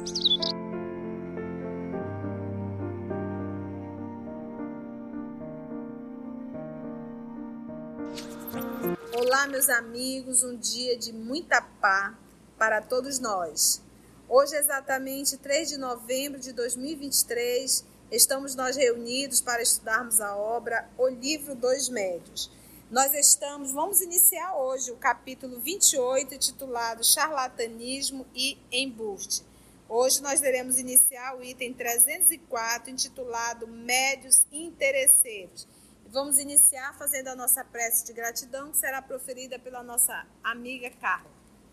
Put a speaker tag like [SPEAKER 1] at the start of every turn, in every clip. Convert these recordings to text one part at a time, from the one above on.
[SPEAKER 1] Olá, meus amigos, um dia de muita paz para todos nós. Hoje, exatamente 3 de novembro de 2023, estamos nós reunidos para estudarmos a obra O Livro dos Médios. Vamos iniciar hoje o capítulo 28, intitulado Charlatanismo e Embuste. Hoje nós iremos iniciar o item 304, intitulado Médios Interesseiros. Vamos iniciar fazendo a nossa prece de gratidão, que será proferida pela nossa amiga Carla.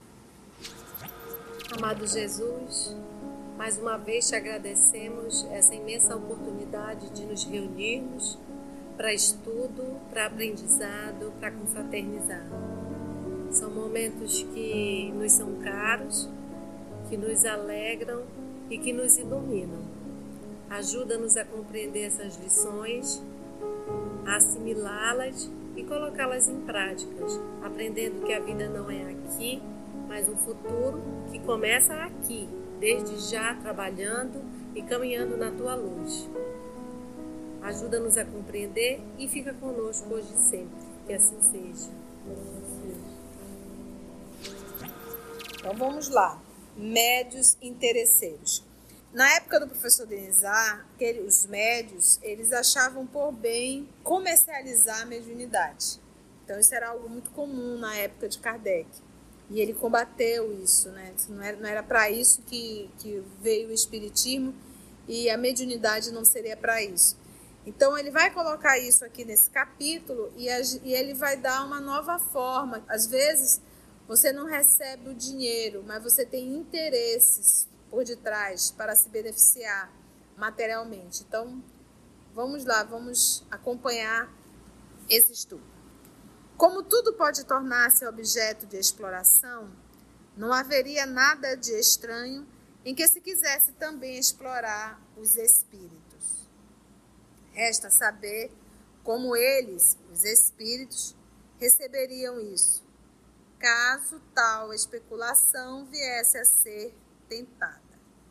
[SPEAKER 2] Amado Jesus, mais uma vez te agradecemos essa imensa oportunidade de nos reunirmos para estudo, para aprendizado, para confraternizar. São momentos que nos são caros, que nos alegram e que nos iluminam. Ajuda-nos a compreender essas lições, a assimilá-las e colocá-las em práticas, aprendendo que a vida não é aqui, mas um futuro que começa aqui, desde já trabalhando e caminhando na tua luz. Ajuda-nos a compreender e fica conosco hoje e sempre, que assim seja.
[SPEAKER 1] Então vamos lá, médios interesseiros. Na época do professor Denizar, os médios, eles achavam por bem comercializar a mediunidade. Então isso era algo muito comum na época de Kardec. E ele combateu isso, né? Não era para isso que veio o espiritismo, e a mediunidade não seria para isso. Então ele vai colocar isso aqui nesse capítulo e ele vai dar uma nova forma. Às vezes você não recebe o dinheiro, mas você tem interesses por detrás para se beneficiar materialmente. Então, vamos lá, vamos acompanhar esse estudo. Como tudo pode tornar-se objeto de exploração, não haveria nada de estranho em que se quisesse também explorar os espíritos. Resta saber como eles, os espíritos, receberiam isso, caso tal especulação viesse a ser tentada.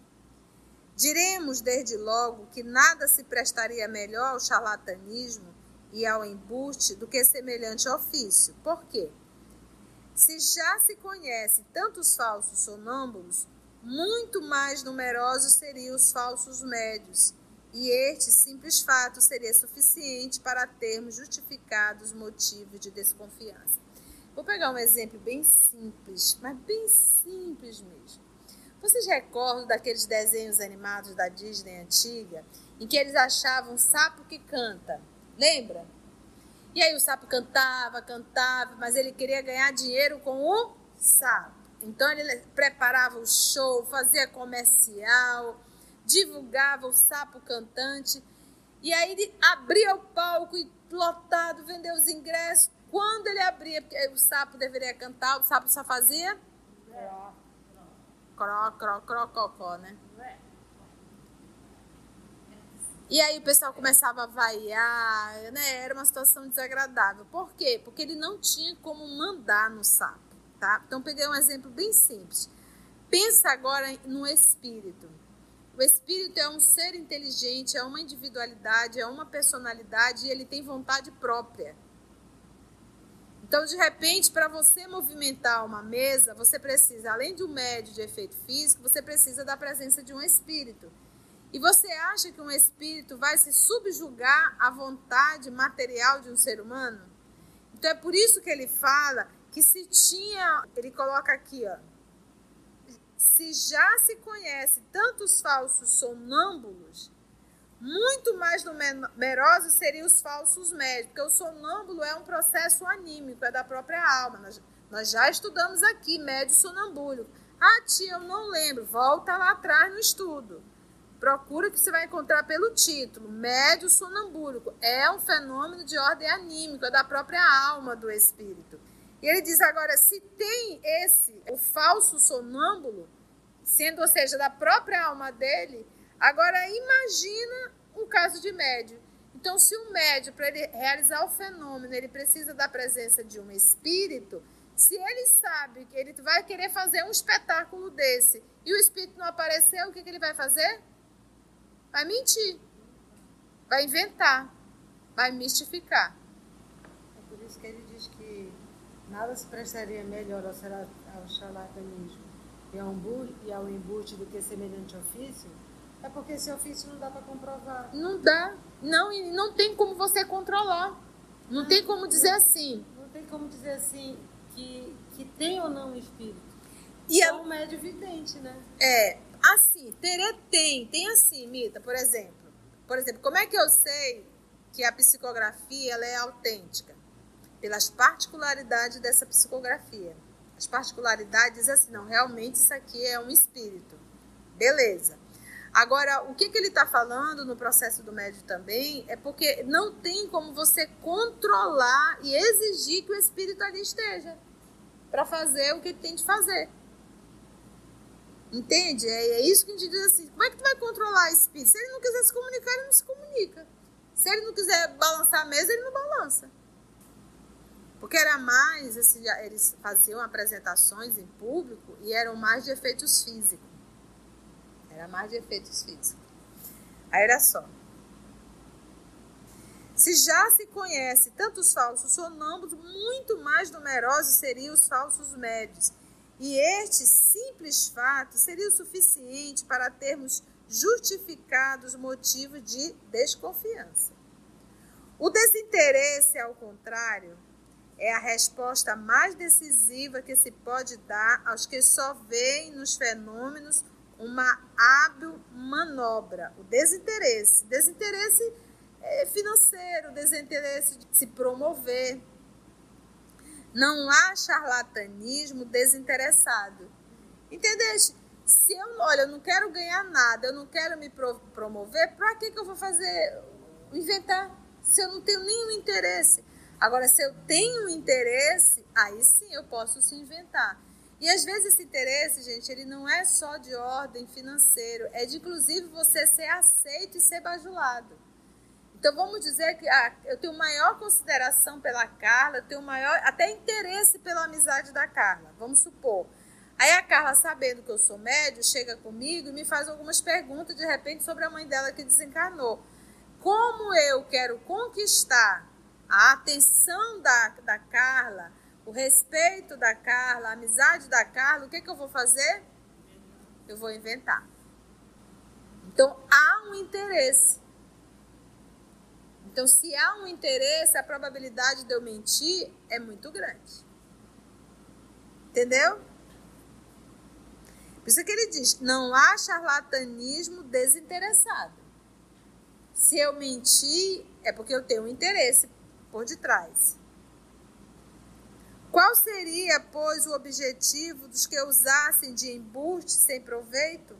[SPEAKER 1] Diremos desde logo que nada se prestaria melhor ao charlatanismo e ao embuste do que semelhante ofício. Por quê? Se já se conhece tantos falsos sonâmbulos, muito mais numerosos seriam os falsos médios, e este simples fato seria suficiente para termos justificados motivos de desconfiança. Vou pegar um exemplo bem simples, mas bem simples mesmo. Vocês recordam daqueles desenhos animados da Disney antiga, em que eles achavam um sapo que canta? Lembra? E aí o sapo cantava, mas ele queria ganhar dinheiro com o sapo. Então ele preparava o show, fazia comercial, divulgava o sapo cantante. E aí ele abria o palco e lotado, vendeu os ingressos. Quando ele abria, porque o sapo deveria cantar, o sapo só fazia... Crococó, né? E aí o pessoal começava a vaiar, né? Era uma situação desagradável. Por quê? Porque ele não tinha como mandar no sapo, tá? Então peguei um exemplo bem simples. Pensa agora no espírito. O espírito é um ser inteligente, é uma individualidade, é uma personalidade e ele tem vontade própria. Então, de repente, para você movimentar uma mesa, você precisa, além de um médio de efeito físico, você precisa da presença de um espírito. E você acha que um espírito vai se subjugar à vontade material de um ser humano? Então, é por isso que ele fala que ele coloca aqui, ó, se já se conhece tantos falsos sonâmbulos, muito mais numerosos seriam os falsos médios, porque o sonâmbulo é um processo anímico, é da própria alma. Nós já estudamos aqui, médio sonambúlico. Ah, tia, eu não lembro. Volta lá atrás no estudo. Procura que você vai encontrar pelo título. Médio sonambúlico é um fenômeno de ordem anímica, é da própria alma do espírito. E ele diz agora, se tem o falso sonâmbulo, sendo, ou seja, da própria alma dele, agora imagina um caso de médio. Então, se o médio, para ele realizar o fenômeno, ele precisa da presença de um espírito, Se ele sabe que ele vai querer fazer um espetáculo desse e o espírito não apareceu, o que ele vai fazer? Vai mentir, vai inventar, vai mistificar.
[SPEAKER 3] É por isso que ele diz que nada se prestaria melhor ao charlatanismo e ao embuste do que semelhante ofício. É porque esse ofício não dá para comprovar.
[SPEAKER 1] Não dá. Não tem como você controlar. Não tem como dizer assim.
[SPEAKER 3] Não tem como dizer assim que tem ou não um espírito.
[SPEAKER 1] E
[SPEAKER 3] é um médio vidente, né?
[SPEAKER 1] Assim, tem assim, Mita, por exemplo. Como é que eu sei que a psicografia ela é autêntica? Pelas particularidades dessa psicografia. As particularidades dizem assim, não, realmente isso aqui é um espírito. Beleza. Agora, o que ele está falando no processo do médium também é porque não tem como você controlar e exigir que o espírito ali esteja para fazer o que ele tem de fazer. Entende? É isso que a gente diz assim, como é que tu vai controlar o espírito? Se ele não quiser se comunicar, ele não se comunica. Se ele não quiser balançar a mesa, ele não balança. Porque era mais, assim, eles faziam apresentações em público e eram mais de efeitos físicos. Era mais de efeitos físicos. Aí era só. Se já se conhece tanto os falsos sonâmbulos, muito mais numerosos seriam os falsos médios. E este simples fato seria o suficiente para termos justificados motivos de desconfiança. O desinteresse, ao contrário, é a resposta mais decisiva que se pode dar aos que só veem nos fenômenos uma hábil manobra. O desinteresse. Desinteresse financeiro, desinteresse de se promover. Não há charlatanismo desinteressado. Entendeste? Se eu não quero ganhar nada, eu não quero me promover, para que eu vou fazer, inventar, se eu não tenho nenhum interesse? Agora, se eu tenho interesse, aí sim eu posso se inventar. E às vezes esse interesse, gente, ele não é só de ordem financeira, é de inclusive você ser aceito e ser bajulado. Então vamos dizer que eu tenho maior consideração pela Carla, eu tenho maior até interesse pela amizade da Carla, vamos supor. Aí a Carla, sabendo que eu sou médium, chega comigo e me faz algumas perguntas, de repente, sobre a mãe dela que desencarnou. Como eu quero conquistar a atenção da Carla, o respeito da Carla, a amizade da Carla, o que eu vou fazer? Eu vou inventar. Então, há um interesse. Então, se há um interesse, a probabilidade de eu mentir é muito grande. Entendeu? Por isso que ele diz, não há charlatanismo desinteressado. Se eu mentir, é porque eu tenho um interesse por detrás. Qual seria, pois, o objetivo dos que usassem de embuste sem proveito?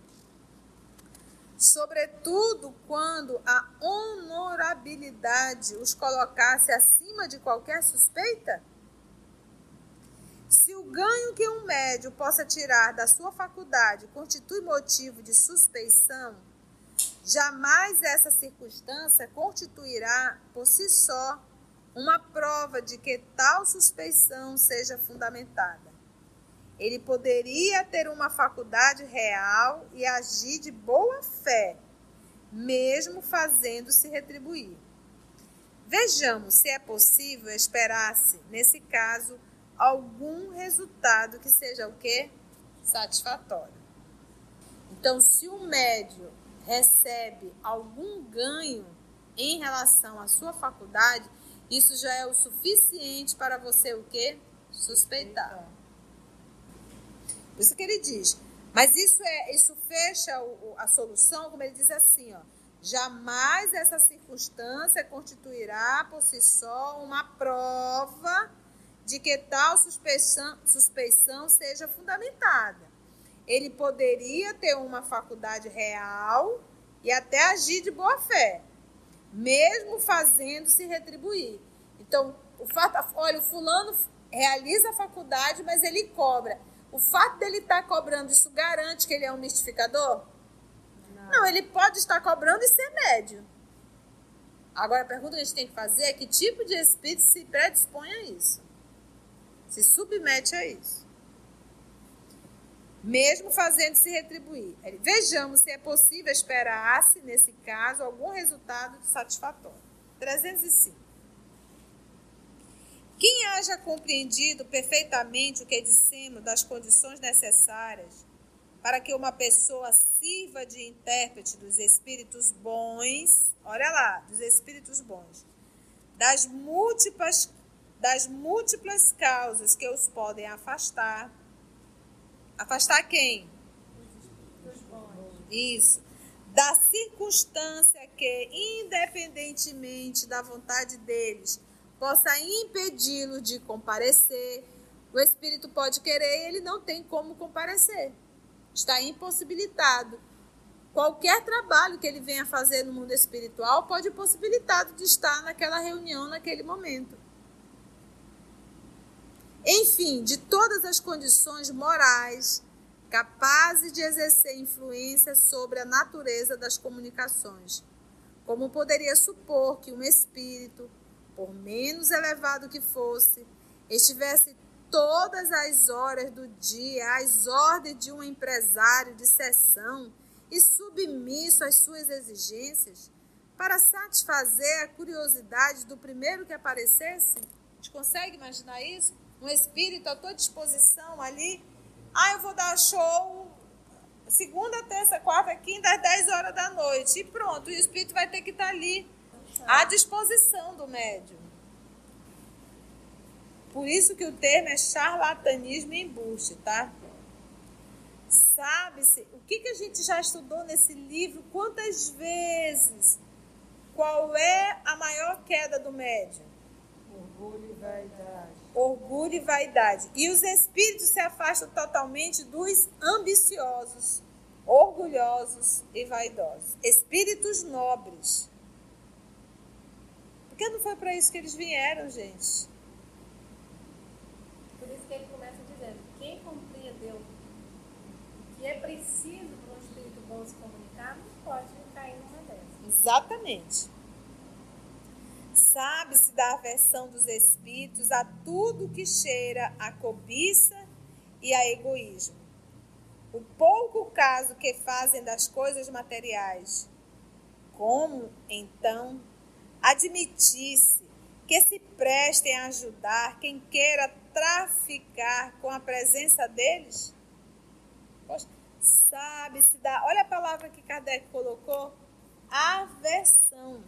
[SPEAKER 1] Sobretudo quando a honorabilidade os colocasse acima de qualquer suspeita? Se o ganho que um médium possa tirar da sua faculdade constitui motivo de suspeição, jamais essa circunstância constituirá, por si só, uma prova de que tal suspeição seja fundamentada. Ele poderia ter uma faculdade real e agir de boa fé, mesmo fazendo-se retribuir. Vejamos se é possível esperar-se, nesse caso, algum resultado que seja o quê? Satisfatório. Então, se o médium recebe algum ganho em relação à sua faculdade, isso já é o suficiente para você o quê? Suspeitar. Por isso que ele diz. Mas isso fecha a solução, como ele diz assim, ó. Jamais essa circunstância constituirá por si só uma prova de que tal suspeição seja fundamentada. Ele poderia ter uma faculdade real e até agir de boa fé, mesmo fazendo-se retribuir. Então, olha, o fulano realiza a faculdade, mas ele cobra. O fato dele estar cobrando, isso garante que ele é um mistificador? Não, ele pode estar cobrando e ser médium. Agora, a pergunta que a gente tem que fazer é que tipo de espírito se predispõe a isso? Se submete a isso. Mesmo fazendo-se retribuir. Vejamos se é possível esperar-se, nesse caso, algum resultado satisfatório. 305. Quem haja compreendido perfeitamente o que dissemos das condições necessárias para que uma pessoa sirva de intérprete dos espíritos bons, olha lá, dos espíritos bons, das múltiplas causas que os podem afastar. Afastar quem?
[SPEAKER 3] Os bons.
[SPEAKER 1] Isso. Da circunstância que, independentemente da vontade deles, possa impedi-lo de comparecer. O espírito pode querer e ele não tem como comparecer. Está impossibilitado. Qualquer trabalho que ele venha fazer no mundo espiritual pode impossibilitado de estar naquela reunião, naquele momento. Enfim, de todas as condições morais capazes de exercer influência sobre a natureza das comunicações, como poderia supor que um espírito, por menos elevado que fosse, estivesse todas as horas do dia às ordens de um empresário de seção e submisso às suas exigências, para satisfazer a curiosidade do primeiro que aparecesse? A gente consegue imaginar isso? Um espírito à tua disposição ali. Eu vou dar show segunda, terça, quarta, quinta, às 10 horas da noite. E pronto, o espírito vai ter que estar ali, à disposição do médium. Por isso que o termo é charlatanismo e embuste, tá? Sabe-se, o que a gente já estudou nesse livro? Quantas vezes? Qual é a maior queda do médium?
[SPEAKER 3] Orgulho e vaidade.
[SPEAKER 1] Orgulho e vaidade. E os espíritos se afastam totalmente dos ambiciosos, orgulhosos e vaidosos. Espíritos nobres. Porque não foi para isso que eles vieram, gente.
[SPEAKER 2] Por isso que ele começa dizendo, quem compreendeu que é preciso para um espírito bom se comunicar, não pode cair numa dessas.
[SPEAKER 1] Exatamente. Sabe-se da aversão dos espíritos a tudo que cheira a cobiça e a egoísmo. O pouco caso que fazem das coisas materiais. Como, então, admitir-se que se prestem a ajudar quem queira traficar com a presença deles? Poxa, sabe-se da... Olha a palavra que Kardec colocou. Aversão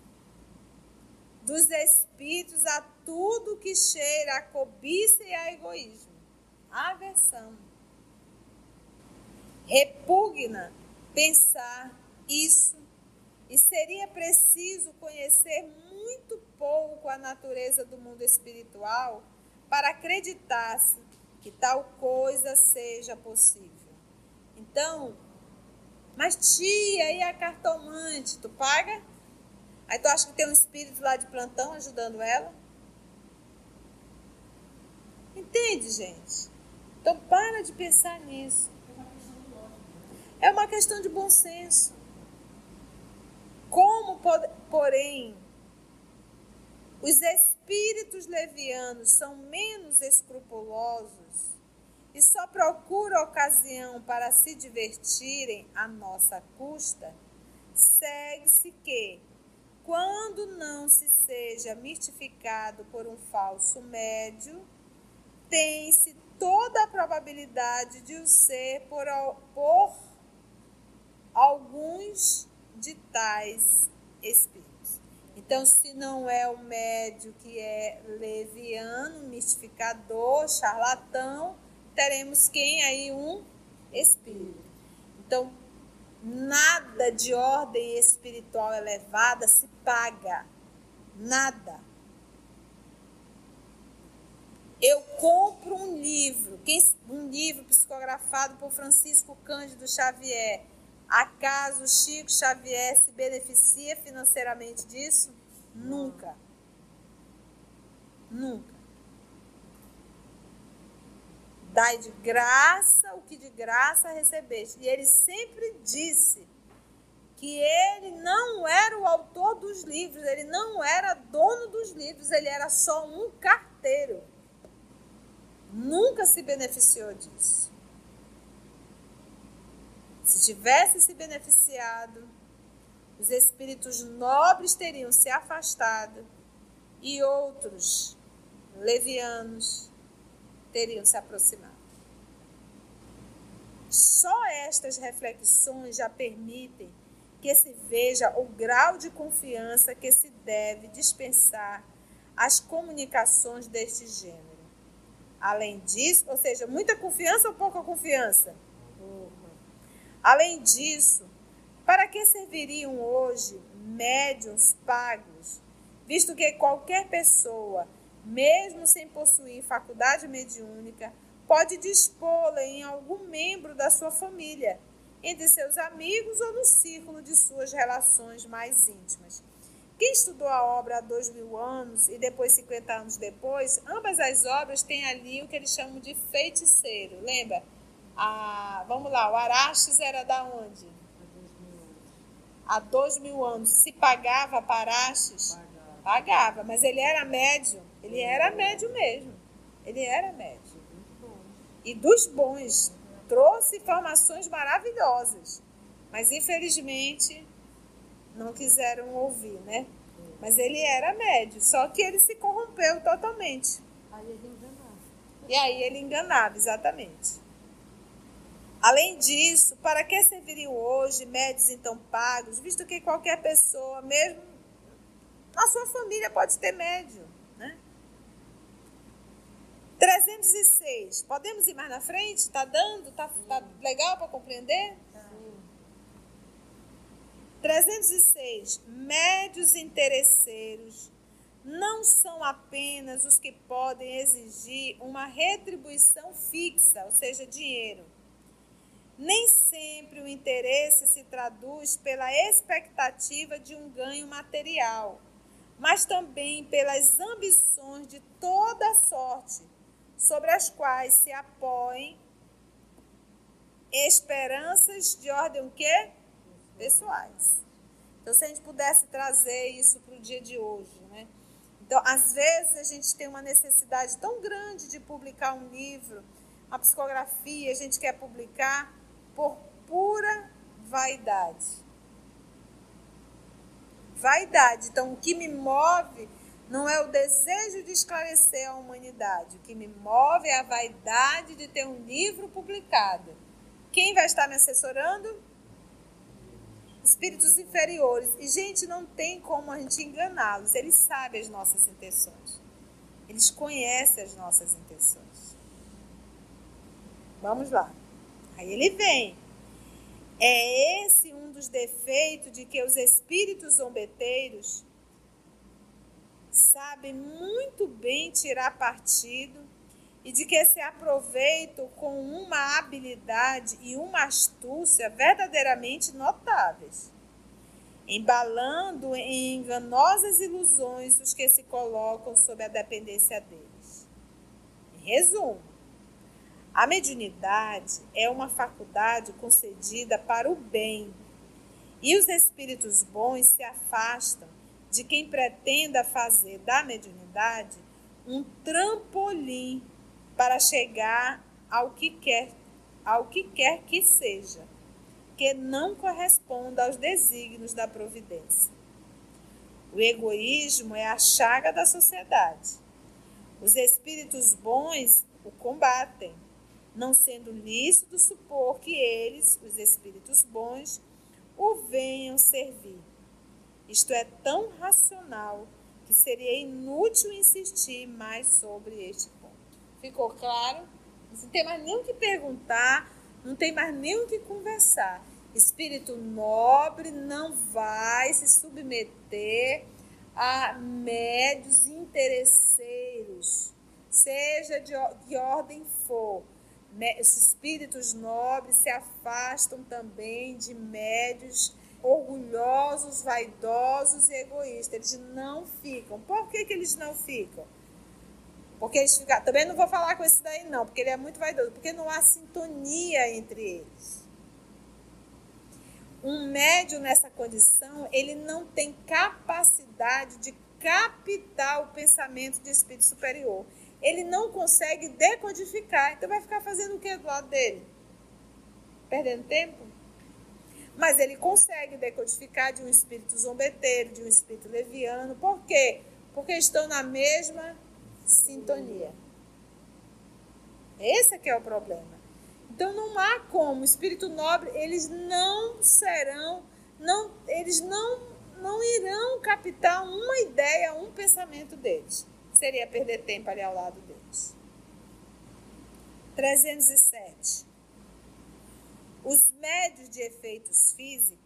[SPEAKER 1] dos espíritos a tudo que cheira a cobiça e a egoísmo. Aversão. Repugna pensar isso, e seria preciso conhecer muito pouco a natureza do mundo espiritual para acreditar-se que tal coisa seja possível. Então, mas tia, e a cartomante, tu paga? Aí tu acha que tem um espírito lá de plantão ajudando ela? Entende, gente? Então para de pensar nisso. É uma questão de bom senso. Como, porém, os espíritos levianos são menos escrupulosos e só procuram ocasião para se divertirem à nossa custa, segue-se que, quando não se seja mistificado por um falso médio, tem-se toda a probabilidade de o ser por alguns de tais espíritos. Então, se não é o médio que é leviano, mistificador, charlatão, teremos quem aí? Um espírito. Então, nada de ordem espiritual elevada se paga. Nada. Eu compro um livro psicografado por Francisco Cândido Xavier. Acaso Chico Xavier se beneficia financeiramente disso? Nunca. Nunca. Dai de graça o que de graça recebeste. E ele sempre disse que ele não era o autor dos livros, ele não era dono dos livros, ele era só um carteiro. nunca se beneficiou disso. Se tivesse se beneficiado, os espíritos nobres teriam se afastado e outros levianos teriam se aproximado. Só estas reflexões já permitem que se veja o grau de confiança que se deve dispensar às comunicações deste gênero. Além disso, ou seja, muita confiança ou pouca confiança? Pouca. Além disso, para que serviriam hoje médiuns pagos, visto que qualquer pessoa, mesmo sem possuir faculdade mediúnica, pode dispô-la em algum membro da sua família, entre seus amigos ou no círculo de suas relações mais íntimas. Quem estudou a obra há 2000 anos e depois 50 anos depois, ambas as obras têm ali o que eles chamam de feiticeiro. Lembra? Vamos lá, o Araxes era da onde? Há 2000 anos. Se pagava para Araxes? Pagava, mas ele era médium. Ele era médium mesmo. Ele era médium. E dos bons. Trouxe informações maravilhosas. Mas, infelizmente, não quiseram ouvir, né? Mas ele era médium. Só que ele se corrompeu totalmente.
[SPEAKER 3] Aí ele enganava.
[SPEAKER 1] E aí ele enganava, exatamente. Além disso, para que serviriam hoje médios então pagos, visto que qualquer pessoa, mesmo na sua família, pode ter médium, né? 306. Podemos ir mais na frente? Está dando? Tá legal para compreender?
[SPEAKER 3] Sim.
[SPEAKER 1] 306. Médios interesseiros não são apenas os que podem exigir uma retribuição fixa, ou seja, dinheiro. Nem sempre o interesse se traduz pela expectativa de um ganho material, mas também pelas ambições de toda sorte, sobre as quais se apoiem esperanças de ordem o quê? Pessoais. Então, se a gente pudesse trazer isso para o dia de hoje, né? Então, às vezes, a gente tem uma necessidade tão grande de publicar um livro, uma psicografia, a gente quer publicar por pura vaidade. Vaidade. Então, o que me move não é o desejo de esclarecer a humanidade. O que me move é a vaidade de ter um livro publicado. Quem vai estar me assessorando? Espíritos inferiores. E, gente, não tem como a gente enganá-los. Eles sabem as nossas intenções. Eles conhecem as nossas intenções. Vamos lá. Aí ele vem. É esse um dos defeitos de que os espíritos zombeteiros sabem muito bem tirar partido e de que se aproveitam com uma habilidade e uma astúcia verdadeiramente notáveis, embalando em enganosas ilusões os que se colocam sob a dependência deles. Em resumo, a mediunidade é uma faculdade concedida para o bem, e os espíritos bons se afastam de quem pretenda fazer da mediunidade um trampolim para chegar ao que quer que seja, que não corresponda aos desígnios da providência. O egoísmo é a chaga da sociedade. Os espíritos bons o combatem, não sendo lícito supor que eles, os espíritos bons, o venham servir. Isto é tão racional que seria inútil insistir mais sobre este ponto. Ficou claro? Não tem mais nem o que perguntar, não tem mais nem o que conversar. Espírito nobre não vai se submeter a médios interesseiros, seja de que ordem for. Os espíritos nobres se afastam também de médios orgulhosos, vaidosos e egoístas. Eles não ficam. Por que eles não ficam? Porque eles ficam. Também não vou falar com esse daí não, porque ele é muito vaidoso. Porque não há sintonia entre eles. Um médium nessa condição, ele não tem capacidade de captar o pensamento de espírito superior. ele não consegue decodificar. Então vai ficar fazendo o que do lado dele? Perdendo tempo? Mas ele consegue decodificar de um espírito zombeteiro, de um espírito leviano. Por quê? Porque estão na mesma sintonia. Esse é que é o problema. Então não há como. O espírito nobre, eles não serão, eles não irão captar uma ideia, um pensamento deles. Seria perder tempo ali ao lado deles. 307. Os médios de efeitos físicos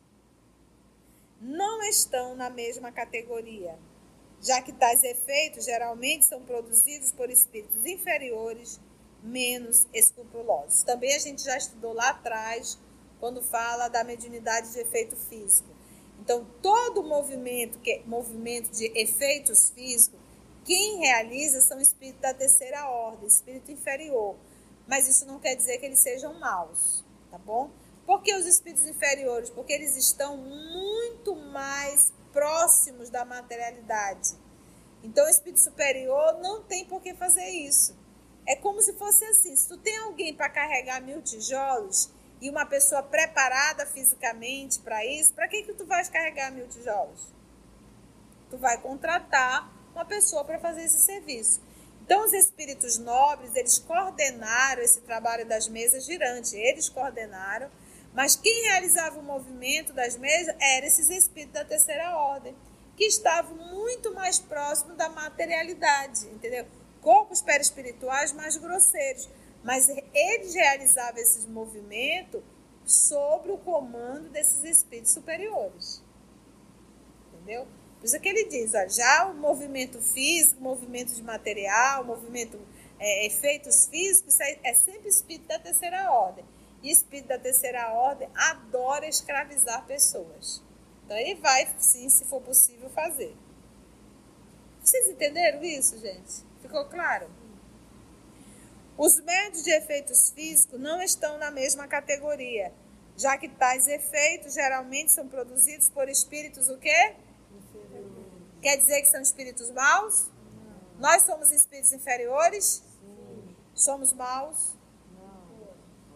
[SPEAKER 1] não estão na mesma categoria, já que tais efeitos geralmente são produzidos por espíritos inferiores, menos escrupulosos. Também a gente já estudou lá atrás, quando fala da mediunidade de efeito físico. Então, todo movimento de efeitos físicos, quem realiza são espíritos da terceira ordem, espírito inferior. Mas isso não quer dizer que eles sejam maus. Tá bom? Por que os espíritos inferiores? Porque eles estão muito mais próximos da materialidade. Então, o espírito superior não tem por que fazer isso. É como se fosse assim, se tu tem alguém para carregar 1000 tijolos e uma pessoa preparada fisicamente para isso, para que tu vais carregar 1000 tijolos? Tu vai contratar uma pessoa para fazer esse serviço. Então, os espíritos nobres, eles coordenaram esse trabalho das mesas girantes. Eles coordenaram, mas quem realizava o movimento das mesas eram esses espíritos da terceira ordem, que estavam muito mais próximos da materialidade, entendeu? Corpos perispirituais mais grosseiros. Mas eles realizavam esses movimentos sob o comando desses espíritos superiores. Entendeu? Por isso que ele diz, ó, já o movimento físico, movimento de material, efeitos físicos, isso é sempre espírito da terceira ordem. E espírito da terceira ordem adora escravizar pessoas. Então ele vai, sim, se for possível, fazer. Vocês entenderam isso, gente? Ficou claro? Os médios de efeitos físicos não estão na mesma categoria, já que tais efeitos geralmente são produzidos por espíritos o quê? Quer dizer que são espíritos maus? Não. Nós somos espíritos inferiores? Sim. Somos maus? Não.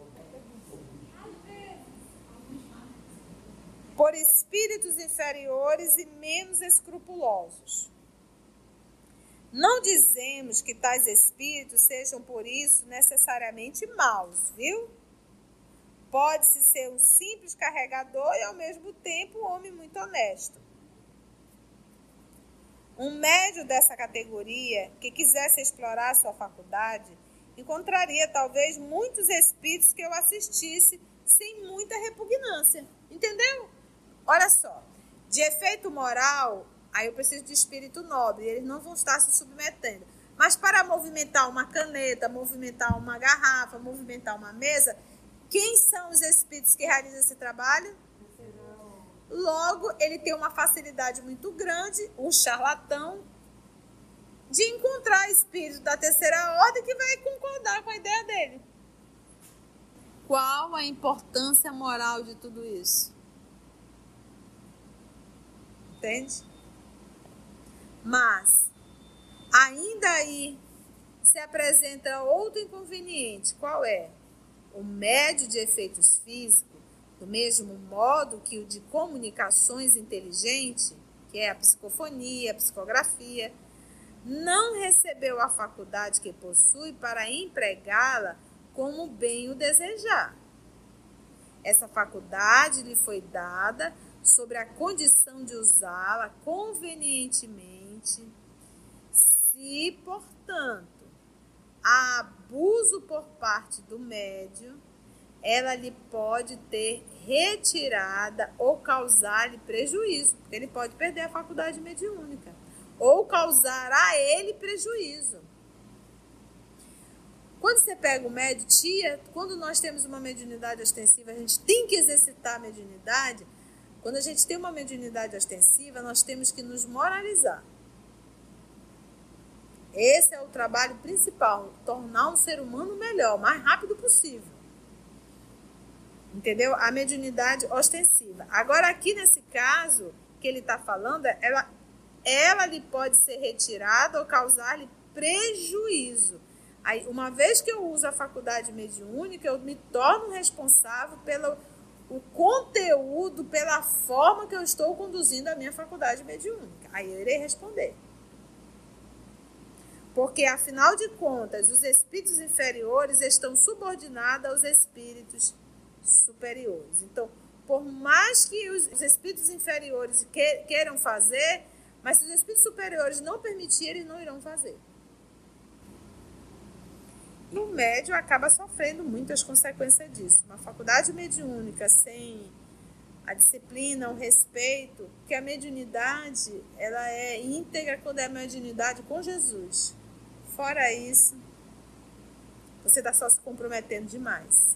[SPEAKER 1] Por espíritos inferiores e menos escrupulosos. Não dizemos que tais espíritos sejam, por isso, necessariamente maus, viu? Pode-se ser um simples carregador e, ao mesmo tempo, um homem muito honesto. Um médium dessa categoria, que quisesse explorar sua faculdade, encontraria talvez muitos espíritos que eu assistisse sem muita repugnância. Entendeu? Olha só, de efeito moral, aí eu preciso de espírito nobre, eles não vão estar se submetendo. Mas para movimentar uma caneta, movimentar uma garrafa, movimentar uma mesa, quem são os espíritos que realizam esse trabalho? Logo, ele tem uma facilidade muito grande, um charlatão, de encontrar espírito da terceira ordem que vai concordar com a ideia dele. Qual a importância moral de tudo isso? Entende? Mas, ainda aí, se apresenta outro inconveniente. Qual é? O médio de efeitos físicos, do mesmo modo que o de comunicações inteligentes, que é a psicofonia, a psicografia, não recebeu a faculdade que possui para empregá-la como bem o desejar. Essa faculdade lhe foi dada sobre a condição de usá-la convenientemente, se, portanto, há abuso por parte do médium, ela lhe pode ter retirada ou causar-lhe prejuízo, porque ele pode perder a faculdade mediúnica, ou causar a ele prejuízo. Quando você pega o médium, quando nós temos uma mediunidade ostensiva, a gente tem que exercitar a mediunidade. Quando a gente tem uma mediunidade ostensiva, nós temos que nos moralizar. Esse é o trabalho principal, tornar um ser humano melhor, o mais rápido possível. Entendeu? A mediunidade ostensiva. Agora, aqui nesse caso que ele está falando, ela lhe pode ser retirada ou causar-lhe prejuízo. Aí, uma vez que eu uso a faculdade mediúnica, eu me torno responsável pelo o conteúdo, pela forma que eu estou conduzindo a minha faculdade mediúnica. Aí eu irei responder. Porque, afinal de contas, os espíritos inferiores estão subordinados aos espíritos superiores. Então, por mais que os espíritos inferiores queiram fazer, mas se os espíritos superiores não permitirem, não irão fazer. E o médium acaba sofrendo muitas consequências disso. Uma faculdade mediúnica sem a disciplina, o respeito, que a mediunidade ela é íntegra quando é a mediunidade com Jesus. Fora isso, você está só se comprometendo demais.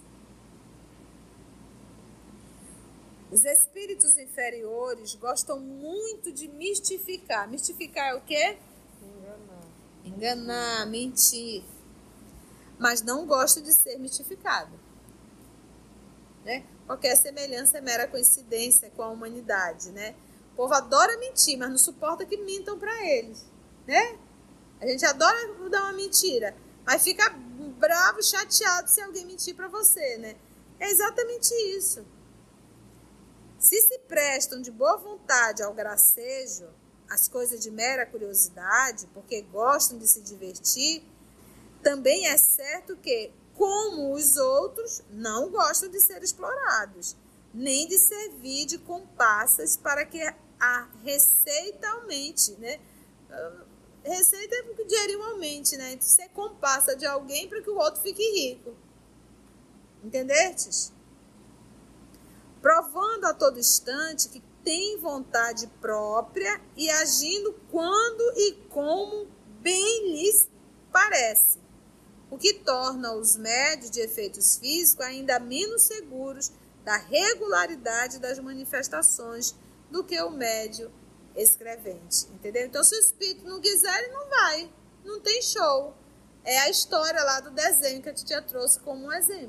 [SPEAKER 1] Os espíritos inferiores gostam muito de mistificar. Mistificar é o quê? Enganar, mentir. Mas não gostam de ser mistificado. Né? Qualquer semelhança é mera coincidência com a humanidade. Né? O povo adora mentir, mas não suporta que mintam para eles. Né? A gente adora dar uma mentira, mas fica bravo, chateado se alguém mentir para você. Né? É exatamente isso. Se se prestam de boa vontade ao gracejo, as coisas de mera curiosidade, porque gostam de se divertir, também é certo que, como os outros, não gostam de ser explorados, nem de servir de comparsas para que a receita aumente, né? Receita é porque o dinheirinho aumente, né? Então, ser comparsa de alguém para que o outro fique rico. Entendestes? Provando a todo instante que tem vontade própria e agindo quando e como bem lhes parece, o que torna os médios de efeitos físicos ainda menos seguros da regularidade das manifestações do que o médio escrevente, entendeu? Então, se o espírito não quiser, ele não vai, não tem show. É a história lá do desenho que a titia trouxe como um exemplo.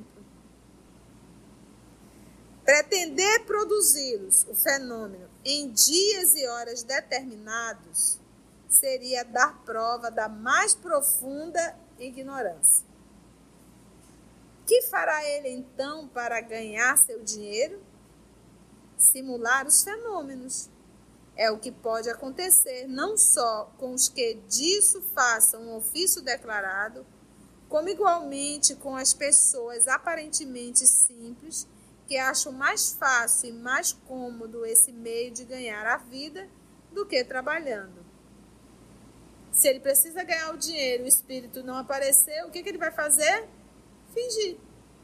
[SPEAKER 1] Pretender produzi-los, o fenômeno, em dias e horas determinados, seria dar prova da mais profunda ignorância. Que fará ele, então, para ganhar seu dinheiro? Simular os fenômenos. É o que pode acontecer, não só com os que disso façam um ofício declarado, como igualmente com as pessoas aparentemente simples, que acham mais fácil e mais cômodo esse meio de ganhar a vida do que trabalhando. Se ele precisa ganhar o dinheiro e o espírito não aparecer, o que ele vai fazer? Fingir.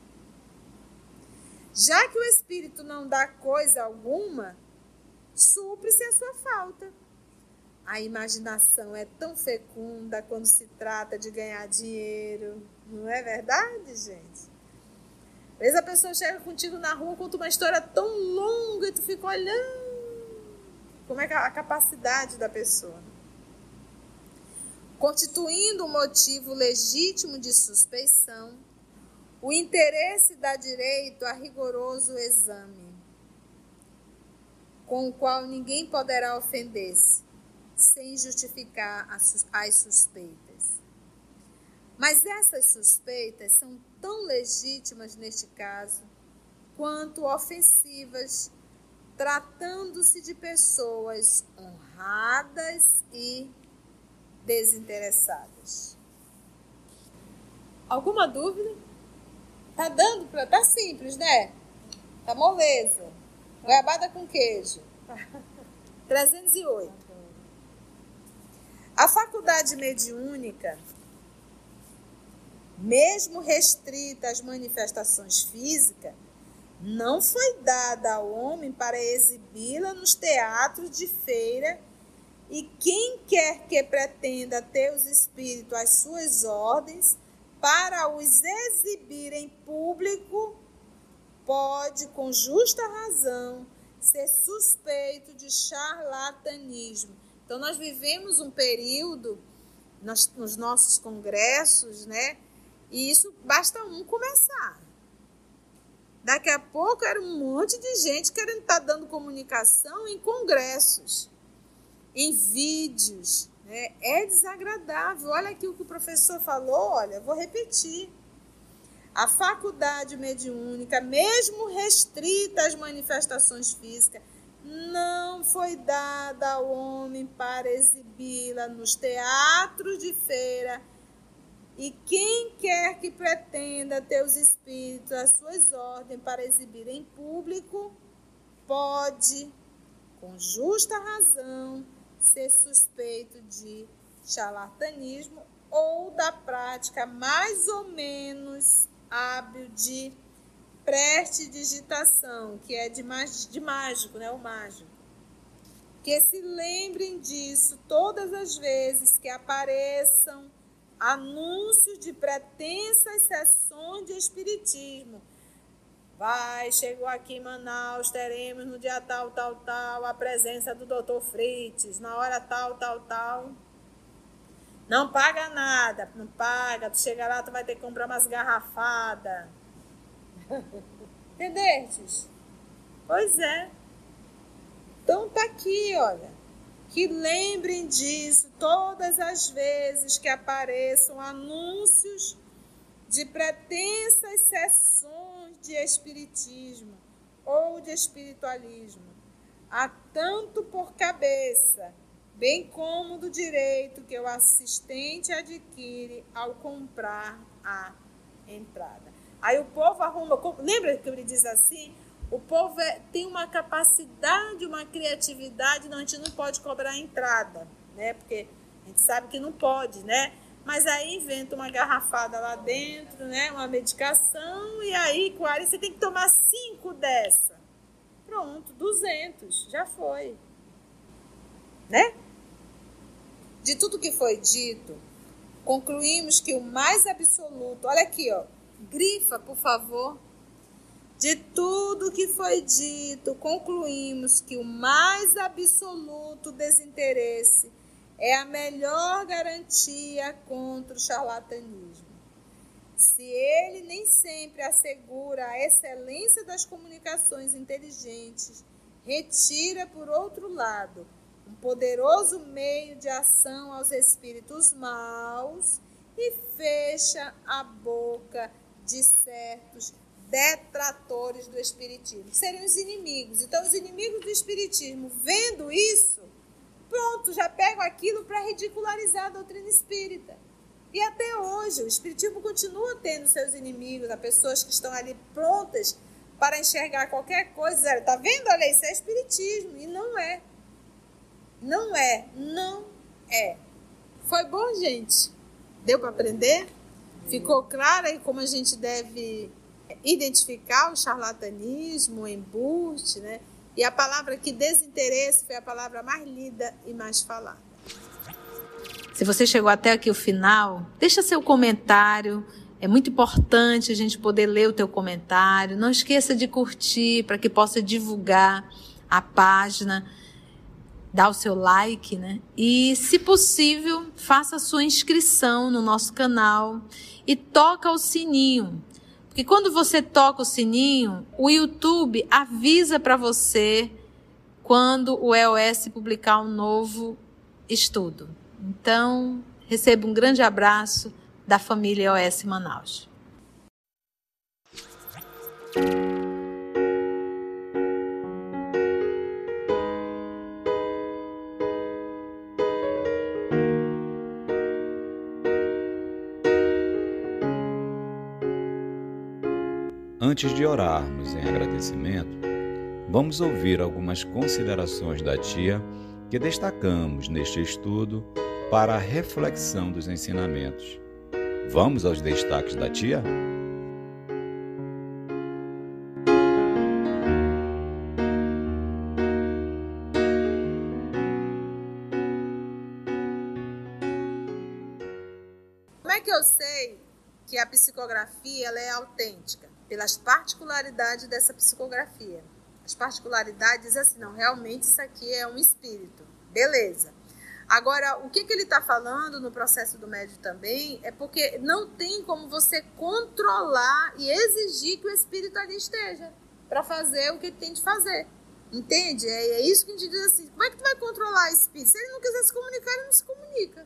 [SPEAKER 1] Já que o espírito não dá coisa alguma, supre-se a sua falta. A imaginação é tão fecunda quando se trata de ganhar dinheiro. Não é verdade, gente? Às vezes a pessoa chega contigo na rua, conta uma história tão longa e tu fica olhando como é a capacidade da pessoa. Constituindo um motivo legítimo de suspeição, o interesse dá direito a rigoroso exame, com o qual ninguém poderá ofender-se, sem justificar as suspeitas. Mas essas suspeitas são tão legítimas neste caso, quanto ofensivas, tratando-se de pessoas honradas e desinteressadas. Alguma dúvida? Tá dando para... Tá simples, né? Tá moleza. Goiabada com queijo. 308. A faculdade mediúnica, mesmo restrita às manifestações físicas, não foi dada ao homem para exibi-la nos teatros de feira, e quem quer que pretenda ter os espíritos às suas ordens para os exibir em público, pode, com justa razão, ser suspeito de charlatanismo. Então, nós vivemos um período nos nossos congressos, né? E isso basta um começar. Daqui a pouco era um monte de gente querendo estar dando comunicação em congressos, em vídeos, né? né? É desagradável. Olha aqui o que o professor falou, olha, vou repetir. A faculdade mediúnica, mesmo restrita às manifestações físicas, não foi dada ao homem para exibi-la nos teatros de feira, e quem quer que pretenda ter os espíritos às suas ordens para exibir em público, pode, com justa razão, ser suspeito de charlatanismo ou da prática mais ou menos hábil de prestidigitação, que é de mágico, né? O mágico. Que se lembrem disso todas as vezes que apareçam anúncios de pretensas sessões de espiritismo. Chegou aqui em Manaus, teremos no dia tal, a presença do Dr. Fritz, na hora tal. Não paga nada, não paga, tu chega lá, tu vai ter que comprar umas garrafadas. Entendestes? Pois é. Então tá aqui, olha. Que lembrem disso todas as vezes que apareçam anúncios de pretensas sessões de espiritismo ou de espiritualismo, há tanto por cabeça, bem como do direito que o assistente adquire ao comprar a entrada. Aí o povo arruma, lembra que ele diz assim? O povo tem uma capacidade, uma criatividade, não, a gente não pode cobrar a entrada, né? Porque a gente sabe que não pode, né? Mas aí inventa uma garrafada lá dentro, né? Uma medicação, e aí, Coari, você tem que tomar 5 dessa. Pronto, 200, já foi. Né? De tudo que foi dito, concluímos que o mais absoluto, olha aqui, ó, grifa, por favor. De tudo que foi dito, concluímos que o mais absoluto desinteresse é a melhor garantia contra o charlatanismo. Se ele nem sempre assegura a excelência das comunicações inteligentes, retira, por outro lado, um poderoso meio de ação aos espíritos maus e fecha a boca de certos detratores do espiritismo, que seriam os inimigos. Então, os inimigos do espiritismo, vendo isso, pronto, já pegam aquilo para ridicularizar a doutrina espírita. E até hoje, o espiritismo continua tendo seus inimigos, as pessoas que estão ali prontas para enxergar qualquer coisa. Está vendo? Olha, isso é espiritismo. E não é. Não é. Não é. Foi bom, gente? Deu para aprender? Ficou claro aí como a gente deve identificar o charlatanismo, o embuste, né? E a palavra que desinteresse foi a palavra mais lida e mais falada. Se você chegou até aqui o final, deixa seu comentário. É muito importante a gente poder ler o teu comentário. Não esqueça de curtir para que possa divulgar a página. Dá o seu like, né? E, se possível, faça a sua inscrição no nosso canal e toca o sininho. Porque quando você toca o sininho, o YouTube avisa para você quando o EOS publicar um novo estudo. Então, receba um grande abraço da família EOS Manaus.
[SPEAKER 4] Antes de orarmos em agradecimento, vamos ouvir algumas considerações da tia que destacamos neste estudo para a reflexão dos ensinamentos. Vamos aos destaques da tia?
[SPEAKER 1] Como é que eu sei que a psicografia ela é autêntica? Pelas particularidades dessa psicografia. As particularidades, assim, não, realmente isso aqui é um espírito. Beleza. Agora, o que ele está falando no processo do médium também é porque não tem como você controlar e exigir que o espírito ali esteja para fazer o que ele tem de fazer. Entende? É isso que a gente diz assim, como é que tu vai controlar o espírito? Se ele não quiser se comunicar, ele não se comunica.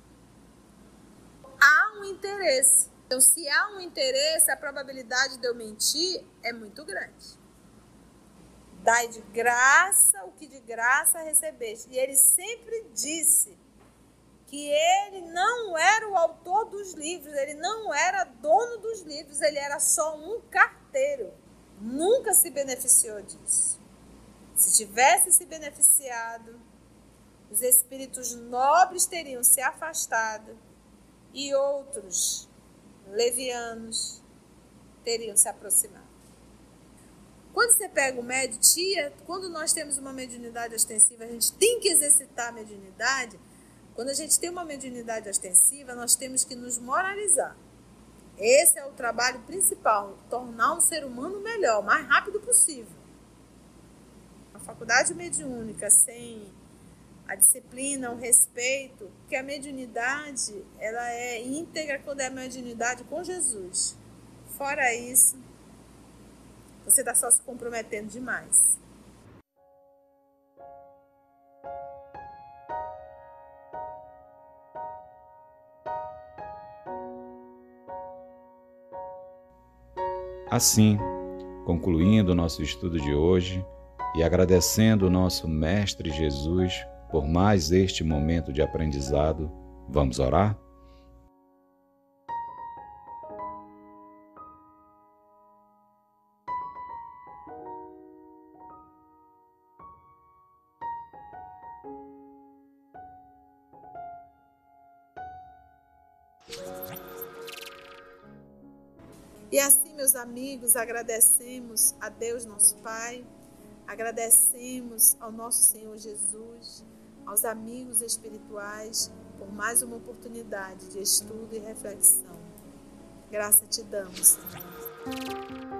[SPEAKER 1] Há um interesse. Então, se há um interesse, a probabilidade de eu mentir é muito grande. Dai de graça o que de graça recebeste. E ele sempre disse que ele não era o autor dos livros, ele não era dono dos livros, ele era só um carteiro. Nunca se beneficiou disso. Se tivesse se beneficiado, os espíritos nobres teriam se afastado e outros levianos teriam se aproximado. Quando você pega o médio, quando nós temos uma mediunidade ostensiva, a gente tem que exercitar a mediunidade. Quando a gente tem uma mediunidade ostensiva, nós temos que nos moralizar. Esse é o trabalho principal, tornar um ser humano melhor, o mais rápido possível. A faculdade mediúnica sem a disciplina, o respeito, porque a mediunidade ela é íntegra quando é a mediunidade com Jesus. Fora isso, você está só se comprometendo demais.
[SPEAKER 4] Assim, concluindo o nosso estudo de hoje e agradecendo o nosso Mestre Jesus por mais este momento de aprendizado, vamos orar?
[SPEAKER 1] E assim, meus amigos, agradecemos a Deus, nosso Pai, agradecemos ao nosso Senhor Jesus, aos amigos espirituais, por mais uma oportunidade de estudo e reflexão. Graça te damos, Senhor.